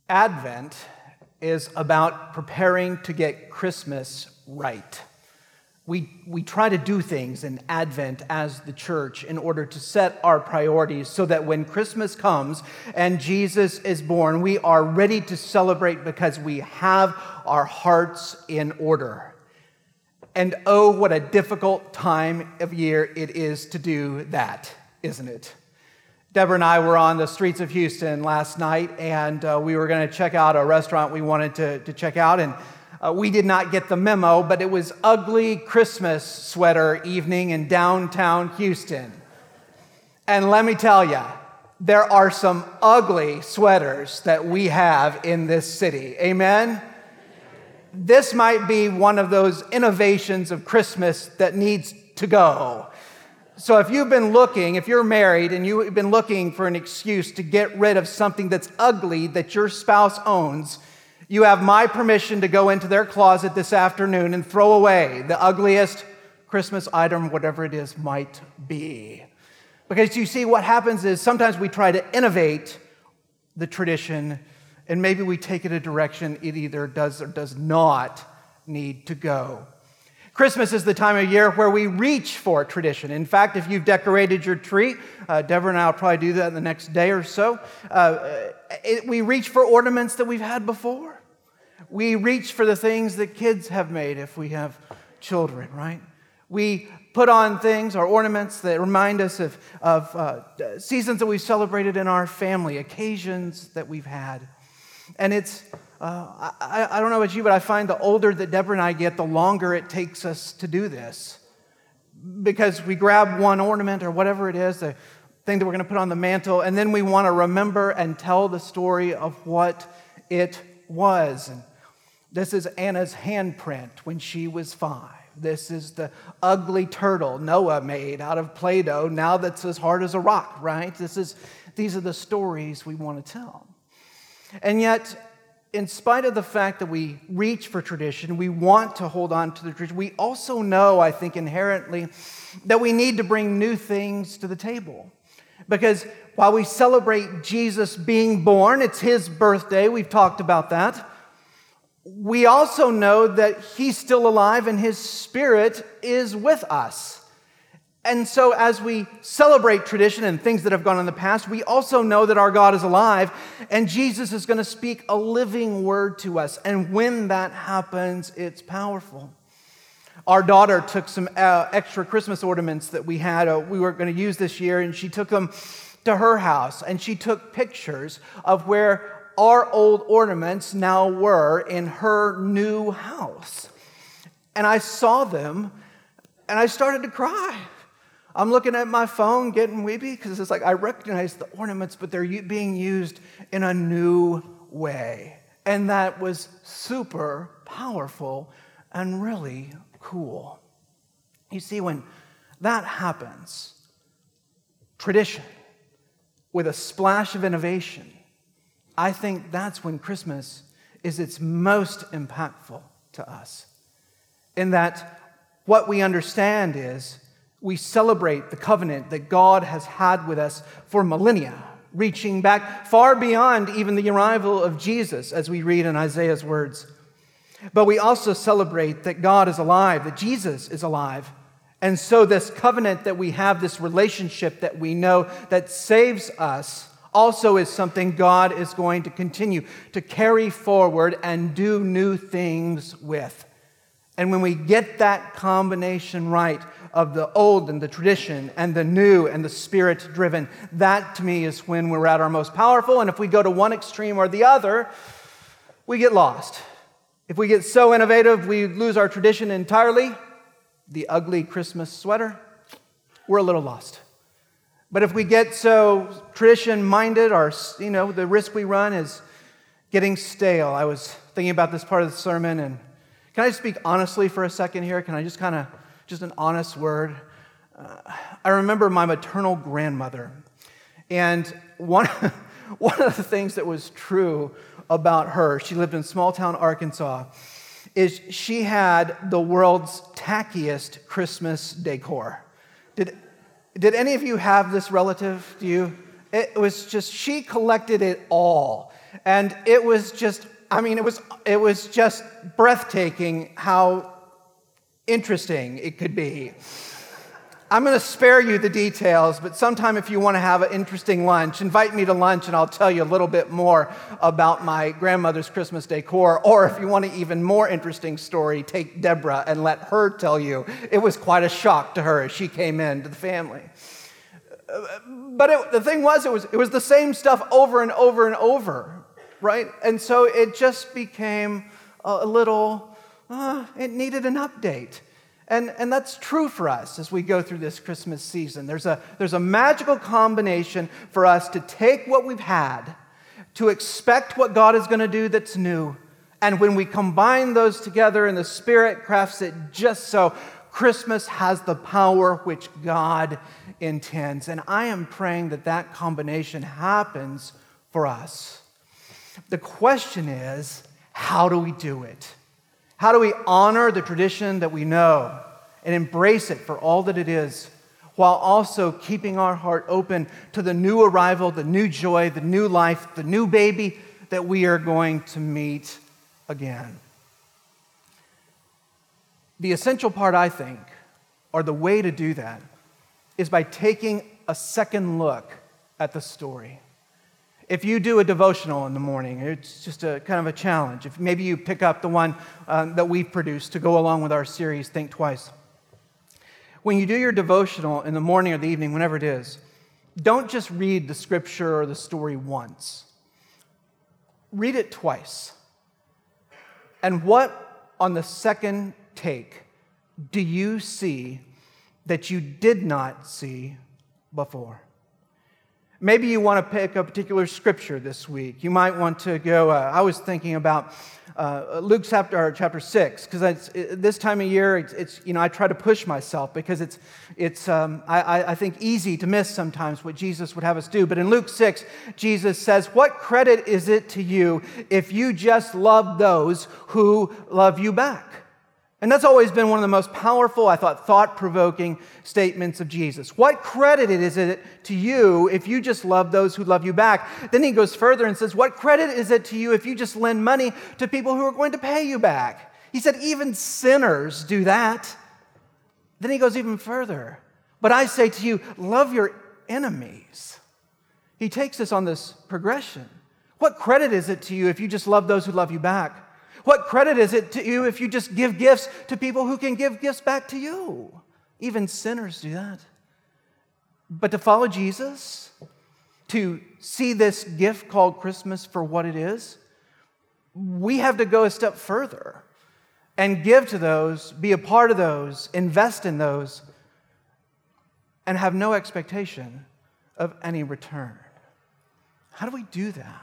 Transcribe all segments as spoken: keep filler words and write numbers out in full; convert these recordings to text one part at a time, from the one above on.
Advent is about preparing to get Christmas right. We, we try to do things in Advent as the church in order to set our priorities so that when Christmas comes and Jesus is born, we are ready to celebrate because we have our hearts in order. And oh, what a difficult time of year it is to do that, isn't it? Deborah and I were on the streets of Houston last night, and uh, we were going to check out a restaurant we wanted to, to check out, and uh, we did not get the memo, but it was ugly Christmas sweater evening in downtown Houston. And let me tell you, there are some ugly sweaters that we have in this city. Amen? This might be one of those innovations of Christmas that needs to go. So if you've been looking, if you're married and you've been looking for an excuse to get rid of something that's ugly that your spouse owns, you have my permission to go into their closet this afternoon and throw away the ugliest Christmas item, whatever it is might be. Because you see, what happens is sometimes we try to innovate the tradition, and maybe we take it a direction it either does or does not need to go. Christmas is the time of year where we reach for tradition. In fact, if you've decorated your tree, uh, Deborah and I will probably do that in the next day or so, uh, it, we reach for ornaments that we've had before. We reach for the things that kids have made if we have children, right? We put on things or ornaments that remind us of, of uh, seasons that we've celebrated in our family, occasions that we've had. And it's Uh, I, I don't know about you, but I find the older that Deborah and I get, the longer it takes us to do this. Because we grab one ornament or whatever it is, the thing that we're going to put on the mantle, and then we want to remember and tell the story of what it was. And this is Anna's handprint when she was five. This is the ugly turtle Noah made out of Play-Doh, now that's as hard as a rock, right? This is, these are the stories we want to tell. And yet, in spite of the fact that we reach for tradition, we want to hold on to the tradition, we also know, I think inherently, that we need to bring new things to the table. Because while we celebrate Jesus being born, it's his birthday, we've talked about that, we also know that he's still alive and his spirit is with us. And so as we celebrate tradition and things that have gone in the past, we also know that our God is alive and Jesus is going to speak a living word to us. And when that happens, it's powerful. Our daughter took some uh, extra Christmas ornaments that we had, uh, we were going to use this year, and she took them to her house. And she took pictures of where our old ornaments now were in her new house. And I saw them and I started to cry. I'm looking at my phone, getting weepy, because it's like I recognize the ornaments, but they're being used in a new way. And that was super powerful and really cool. You see, when that happens, tradition with a splash of innovation, I think that's when Christmas is its most impactful to us. In that what we understand is we celebrate the covenant that God has had with us for millennia, reaching back far beyond even the arrival of Jesus, as we read in Isaiah's words. But we also celebrate that God is alive, that Jesus is alive. And so this covenant that we have, this relationship that we know that saves us, also is something God is going to continue to carry forward and do new things with. And when we get that combination right of the old and the tradition and the new and the spirit-driven, that to me is when we're at our most powerful. And if we go to one extreme or the other, we get lost. If we get so innovative, we lose our tradition entirely, the ugly Christmas sweater, we're a little lost. But if we get so tradition-minded, our, you know, the risk we run is getting stale. I was thinking about this part of the sermon, and can I speak honestly for a second here? Can I just kind of, just an honest word? Uh, I remember my maternal grandmother. And one, one of the things that was true about her, she lived in small town Arkansas, is she had the world's tackiest Christmas decor. Did, did any of you have this relative? Do you? It was just, she collected it all. And it was just, I mean, it was it was just breathtaking how interesting it could be. I'm going to spare you the details, but sometime if you want to have an interesting lunch, invite me to lunch and I'll tell you a little bit more about my grandmother's Christmas decor. Or if you want an even more interesting story, take Deborah and let her tell you. It was quite a shock to her as she came into the family. But it, the thing was, it was it was the same stuff over and over and over, right? And so it just became a, a little, uh, it needed an update. And, and that's true for us as we go through this Christmas season. There's a, there's a magical combination for us to take what we've had, to expect what God is going to do that's new. And when we combine those together and the Spirit crafts it just so, Christmas has the power which God intends. And I am praying that that combination happens for us. The question is, how do we do it? How do we honor the tradition that we know and embrace it for all that it is, while also keeping our heart open to the new arrival, the new joy, the new life, the new baby that we are going to meet again? The essential part, I think, or the way to do that, is by taking a second look at the story. If you do a devotional in the morning, it's just a kind of a challenge. If maybe you pick up the one um, that we've produced to go along with our series, Think Twice. When you do your devotional in the morning or the evening, whenever it is, don't just read the scripture or the story once. Read it twice. And what, on the second take, do you see that you did not see before? Maybe you want to pick a particular scripture this week. You might want to go, uh, I was thinking about uh, Luke chapter, chapter six, because it, this time of year, it's, it's, you know, I try to push myself because it's, it's um, I, I think, easy to miss sometimes what Jesus would have us do. But in Luke six, Jesus says, "What credit is it to you if you just love those who love you back?" And that's always been one of the most powerful, I thought, thought-provoking statements of Jesus. What credit is it to you if you just love those who love you back? Then he goes further and says, what credit is it to you if you just lend money to people who are going to pay you back? He said, even sinners do that. Then he goes even further. But I say to you, love your enemies. He takes us on this progression. What credit is it to you if you just love those who love you back? What credit is it to you if you just give gifts to people who can give gifts back to you? Even sinners do that. But to follow Jesus, to see this gift called Christmas for what it is, we have to go a step further and give to those, be a part of those, invest in those, and have no expectation of any return. How do we do that?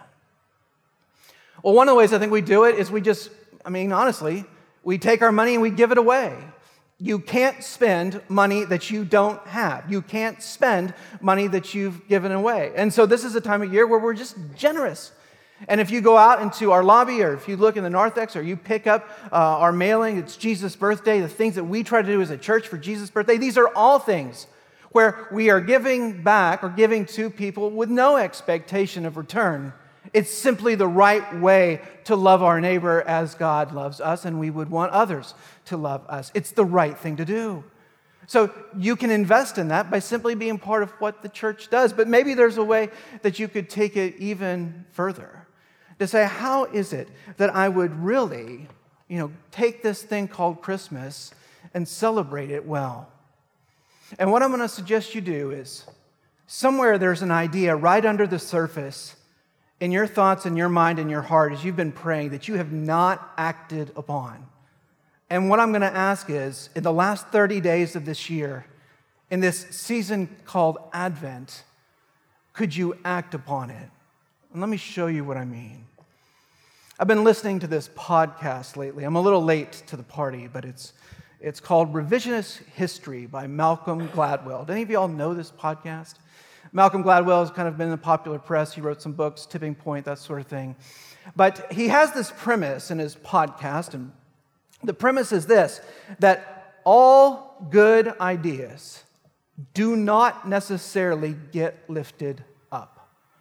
Well, one of the ways I think we do it is we just, I mean, honestly, we take our money and we give it away. You can't spend money that you don't have. You can't spend money that you've given away. And so this is a time of year where we're just generous. And if you go out into our lobby, or if you look in the narthex, or you pick up uh, our mailing, it's Jesus' birthday, the things that we try to do as a church for Jesus' birthday, these are all things where we are giving back or giving to people with no expectation of return. It's simply the right way to love our neighbor as God loves us, and we would want others to love us. It's the right thing to do. So you can invest in that by simply being part of what the church does. But maybe there's a way that you could take it even further. To say, how is it that I would really, you know, take this thing called Christmas and celebrate it well? And what I'm going to suggest you do is, somewhere there's an idea right under the surface in your thoughts, in your mind, in your heart, as you've been praying, that you have not acted upon. And what I'm going to ask is, in the last thirty days of this year, in this season called Advent, could you act upon it? And let me show you what I mean. I've been listening to this podcast lately. I'm a little late to the party, but it's it's called Revisionist History by Malcolm Gladwell. Do any of y'all know this podcast? Malcolm Gladwell has kind of been in the popular press. He wrote some books, Tipping Point, that sort of thing. But he has this premise in his podcast, and the premise is this, that all good ideas do not necessarily get lifted up.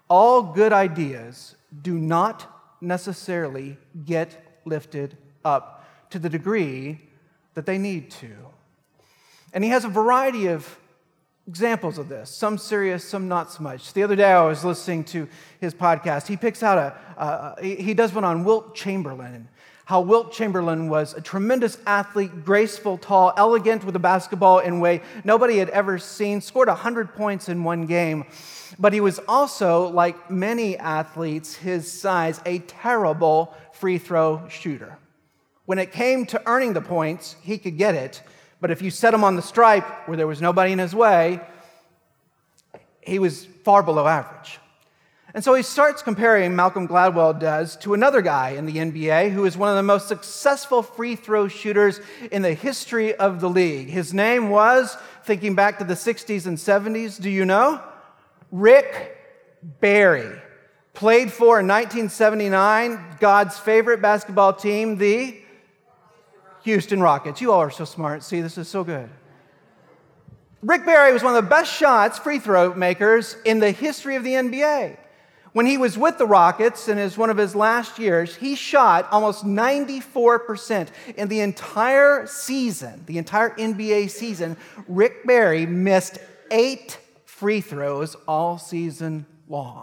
all good ideas do not necessarily get lifted up to the degree that they need to. And he has a variety of examples of this, some serious, some not so much. The other day I was listening to his podcast. He picks out a, uh, he does one on Wilt Chamberlain, how Wilt Chamberlain was a tremendous athlete, graceful, tall, elegant with a basketball in a way nobody had ever seen, scored one hundred points in one game. But he was also, like many athletes his size, a terrible free throw shooter. When it came to earning the points, he could get it. But if you set him on the stripe where there was nobody in his way, he was far below average. And so he starts comparing, Malcolm Gladwell does, to another guy in the N B A who is one of the most successful free throw shooters in the history of the league. His name was, thinking back to the sixties and seventies, do you know? Rick Barry. Played for, in nineteen seventy-nine, God's favorite basketball team, the Houston Rockets. You all are so smart. See, this is so good. Rick Barry was one of the best shots, free throw makers, in the history of the N B A. When he was with the Rockets in his, one of his last years, he shot almost ninety-four percent. In the entire season, the entire N B A season, Rick Barry missed eight free throws all season long.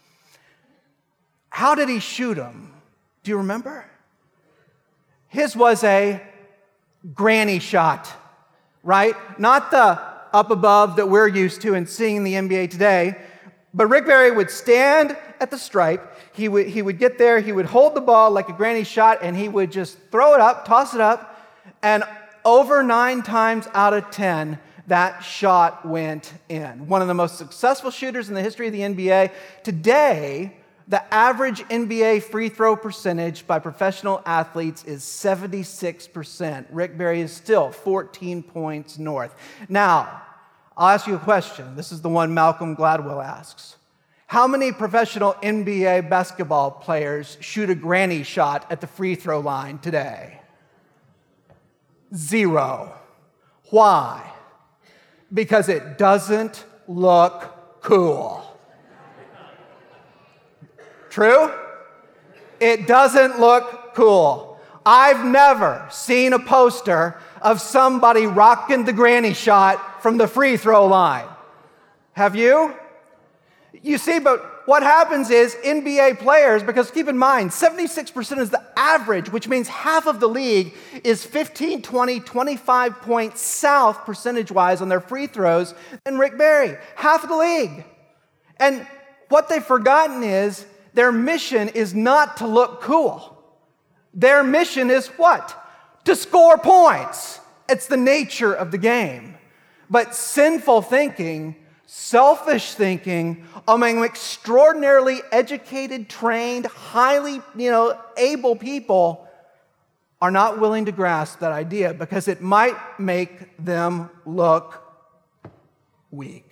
How did he shoot them? Do you remember? His was a granny shot, right? Not the up above that we're used to and seeing in the N B A today. But Rick Barry would stand at the stripe. He would, he would get there. He would hold the ball like a granny shot, and he would just throw it up, toss it up. And over nine times out of ten, that shot went in. One of the most successful shooters in the history of the N B A. Today, the average N B A free throw percentage by professional athletes is seventy-six percent. Rick Barry is still fourteen points north. Now, I'll ask you a question. This is the one Malcolm Gladwell asks. How many professional N B A basketball players shoot a granny shot at the free throw line today? Zero. Why? Because it doesn't look cool. True? It doesn't look cool. I've never seen a poster of somebody rocking the granny shot from the free throw line. Have you? You see, but what happens is N B A players, because keep in mind, seventy-six percent is the average, which means half of the league is fifteen, twenty, twenty-five points south percentage-wise on their free throws than Rick Barry. Half of the league. And what they've forgotten is their mission is not to look cool. Their mission is what? To score points. It's the nature of the game. But sinful thinking, selfish thinking among extraordinarily educated, trained, highly, you know, able people are not willing to grasp that idea because it might make them look weak.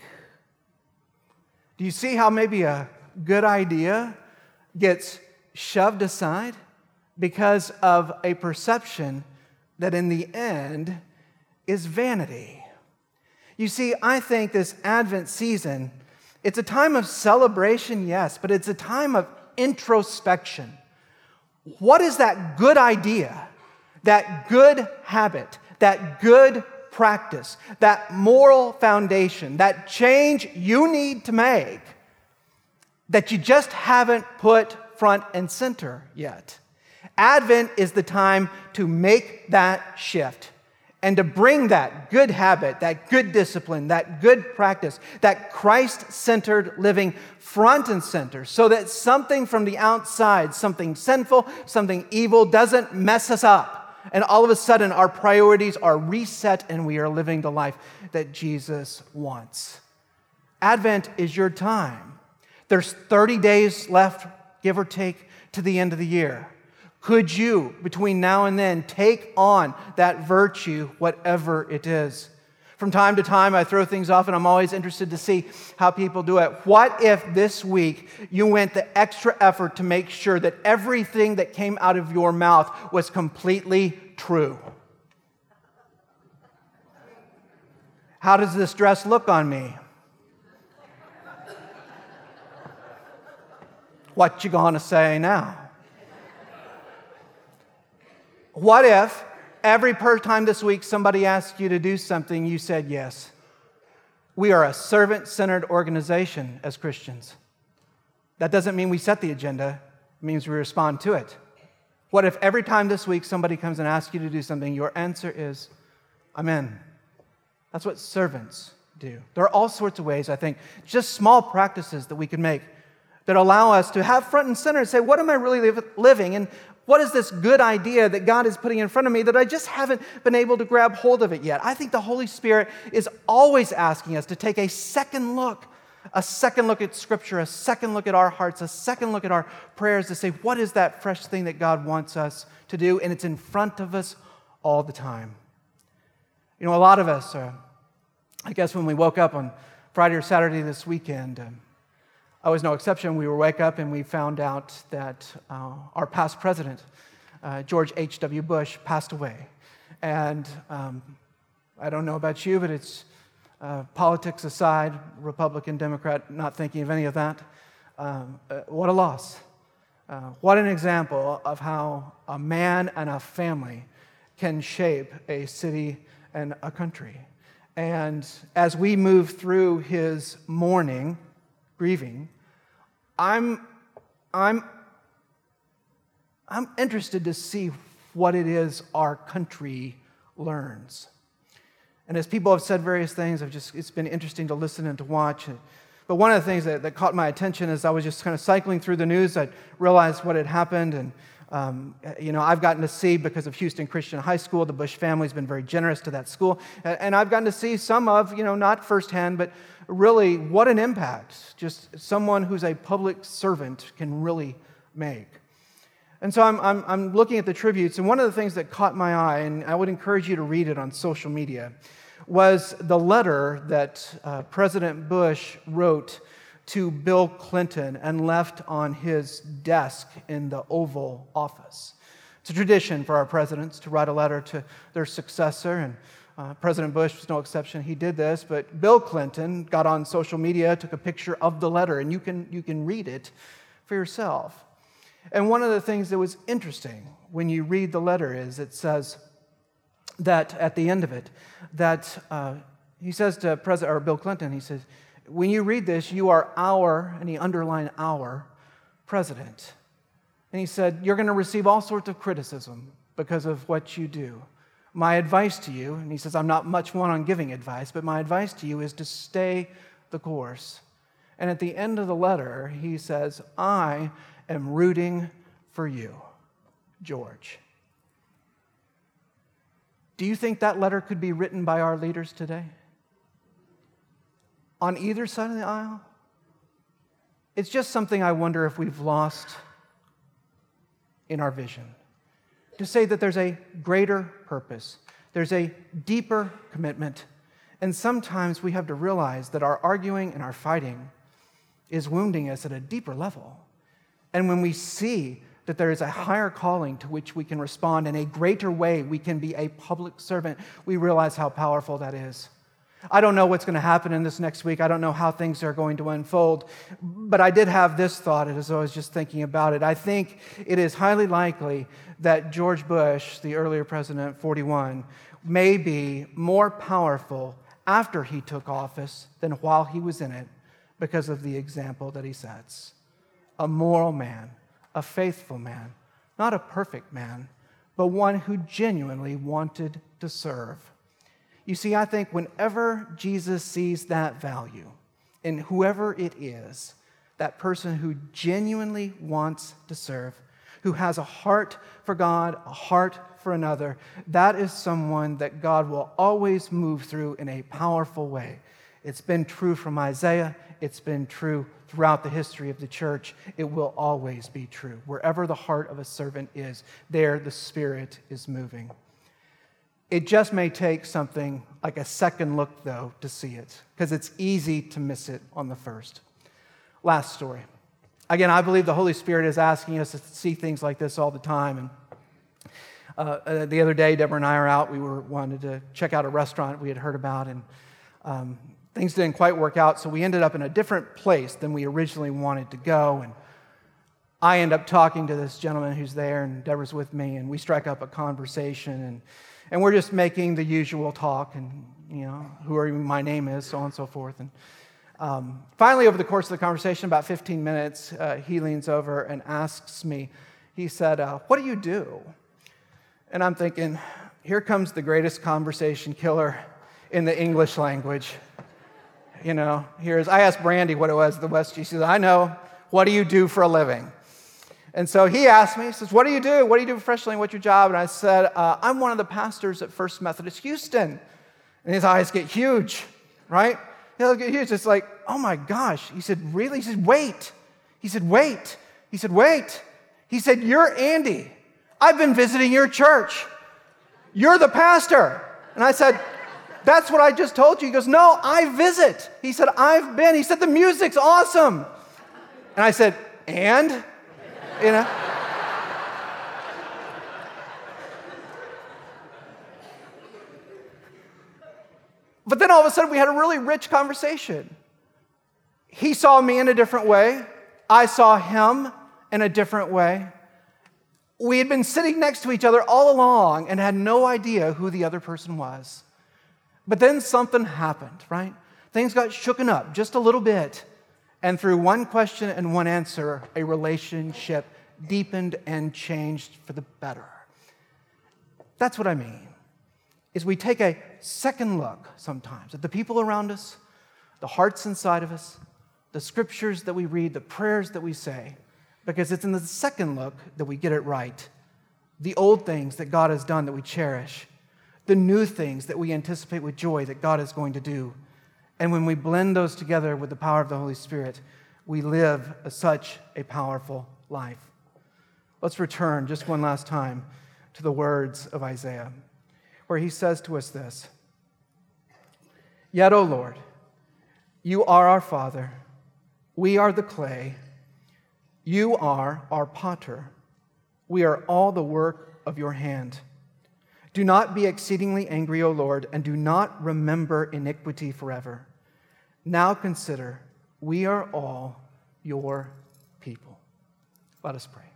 Do you see how maybe a good idea gets shoved aside because of a perception that in the end is vanity? You see, I think this Advent season, it's a time of celebration, yes, but it's a time of introspection. What is that good idea, that good habit, that good practice, that moral foundation, that change you need to make that you just haven't put front and center yet? Advent is the time to make that shift and to bring that good habit, that good discipline, that good practice, that Christ-centered living front and center so that something from the outside, something sinful, something evil doesn't mess us up. And all of a sudden our priorities are reset and we are living the life that Jesus wants. Advent is your time. There's thirty days left, give or take, to the end of the year. Could you, between now and then, take on that virtue, whatever it is? From time to time, I throw things off, and I'm always interested to see how people do it. What if this week you went the extra effort to make sure that everything that came out of your mouth was completely true? How does this dress look on me? What you gonna say now? What if every per time this week somebody asked you to do something, you said yes? We are a servant-centered organization as Christians. That doesn't mean we set the agenda. It means we respond to it. What if every time this week somebody comes and asks you to do something, your answer is, I'm in. That's what servants do. There are all sorts of ways, I think, just small practices that we can make that allow us to have front and center and say, what am I really live, living? And what is this good idea that God is putting in front of me that I just haven't been able to grab hold of it yet? I think the Holy Spirit is always asking us to take a second look, a second look at Scripture, a second look at our hearts, a second look at our prayers to say, what is that fresh thing that God wants us to do? And it's in front of us all the time. You know, a lot of us, uh, I guess when we woke up on Friday or Saturday this weekend, um, I was no exception. We would wake up and we found out that uh, our past president, uh, George H W Bush, passed away. And um, I don't know about you, but it's uh, politics aside, Republican, Democrat, not thinking of any of that. Um, uh, what a loss. Uh, what an example of how a man and a family can shape a city and a country. And as we move through his mourning, grieving, I'm, I'm, I'm interested to see what it is our country learns. And as people have said various things, I've just it's been interesting to listen and to watch. But one of the things that, that caught my attention as I was just kind of cycling through the news, I realized what had happened. And, um, you know, I've gotten to see, because of Houston Christian High School, the Bush family's been very generous to that school. And I've gotten to see some of, you know, not firsthand, but really what an impact just someone who's a public servant can really make. And so I'm, I'm, I'm looking at the tributes, and one of the things that caught my eye, and I would encourage you to read it on social media, was the letter that uh, President Bush wrote to Bill Clinton and left on his desk in the Oval Office. It's a tradition for our presidents to write a letter to their successor, and uh, President Bush was no exception. He did this, but Bill Clinton got on social media, took a picture of the letter, and you can, you can read it for yourself. And one of the things that was interesting when you read the letter is it says that at the end of it, that uh, he says to President or Bill Clinton, he says, when you read this, you are our, and he underlined our, president. And he said, you're going to receive all sorts of criticism because of what you do. My advice to you, and he says, I'm not much one on giving advice, but my advice to you is to stay the course. And at the end of the letter, he says, I am rooting for you, George. Do you think that letter could be written by our leaders today? On either side of the aisle? It's just something I wonder if we've lost in our vision. To say that there's a greater purpose, there's a deeper commitment, and sometimes we have to realize that our arguing and our fighting is wounding us at a deeper level. And when we see that there is a higher calling to which we can respond in a greater way, we can be a public servant, we realize how powerful that is. I don't know what's going to happen in this next week. I don't know how things are going to unfold. But I did have this thought as I was just thinking about it. I think it is highly likely that George Bush, the earlier president, forty-one, may be more powerful after he took office than while he was in it because of the example that he sets. A moral man, a faithful man, not a perfect man, but one who genuinely wanted to serve. You see, I think whenever Jesus sees that value in whoever it is, that person who genuinely wants to serve, who has a heart for God, a heart for another, that is someone that God will always move through in a powerful way. It's been true from Isaiah. It's been true throughout the history of the church. It will always be true. Wherever the heart of a servant is, there the Spirit is moving. It just may take something like a second look, though, to see it, because it's easy to miss it on the first. Last story. Again, I believe the Holy Spirit is asking us to see things like this all the time. And uh, uh, the other day, Deborah and I are out. We were wanted to check out a restaurant we had heard about, and um, things didn't quite work out, so we ended up in a different place than we originally wanted to go. And I end up talking to this gentleman who's there, and Deborah's with me, and we strike up a conversation, and, and we're just making the usual talk, and, you know, who are you, my name is, so on and so forth. And um, finally, over the course of the conversation, about fifteen minutes, uh, he leans over and asks me, he said, uh, what do you do? And I'm thinking, here comes the greatest conversation killer in the English language. You know, here's, I asked Brandy what it was, the West. She says, I know, what do you do for a living? And so he asked me, he says, what do you do? What do you do professionally? What's your job? And I said, uh, I'm one of the pastors at First Methodist Houston. And his eyes get huge, right? He'll get huge. It's like, oh my gosh. He said, really? He said, wait. He said, wait. He said, wait. He said, you're Andy. I've been visiting your church. You're the pastor. And I said, that's what I just told you. He goes, no, I visit. He said, I've been. He said, the music's awesome. And I said, and? You know? But then all of a sudden we had a really rich conversation. He saw me in a different way. I saw him in a different way. We had been sitting next to each other all along and had no idea who the other person was. But then something happened, right? Things got shooken up just a little bit. And through one question and one answer, a relationship deepened and changed for the better. That's what I mean, is we take a second look sometimes at the people around us, the hearts inside of us, the scriptures that we read, the prayers that we say, because it's in the second look that we get it right. The old things that God has done that we cherish, the new things that we anticipate with joy that God is going to do. And when we blend those together with the power of the Holy Spirit, we live a, such a powerful life. Let's return just one last time to the words of Isaiah, where he says to us this, Yet, O Lord, you are our Father, we are the clay, you are our potter, we are all the work of your hand. Do not be exceedingly angry, O Lord, and do not remember iniquity forever. Now consider, we are all your people. Let us pray.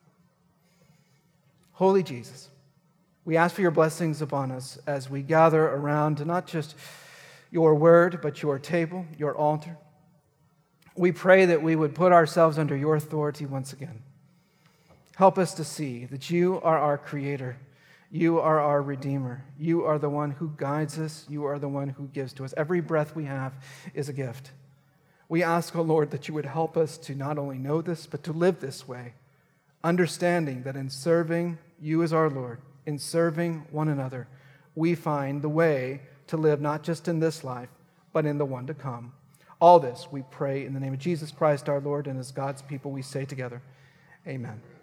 Holy Jesus, we ask for your blessings upon us as we gather around not just your word, but your table, your altar. We pray that we would put ourselves under your authority once again. Help us to see that you are our creator. You are our Redeemer. You are the one who guides us. You are the one who gives to us. Every breath we have is a gift. We ask, O Lord, that you would help us to not only know this, but to live this way, understanding that in serving you as our Lord, in serving one another, we find the way to live not just in this life, but in the one to come. All this we pray in the name of Jesus Christ our Lord, and as God's people we say together, amen.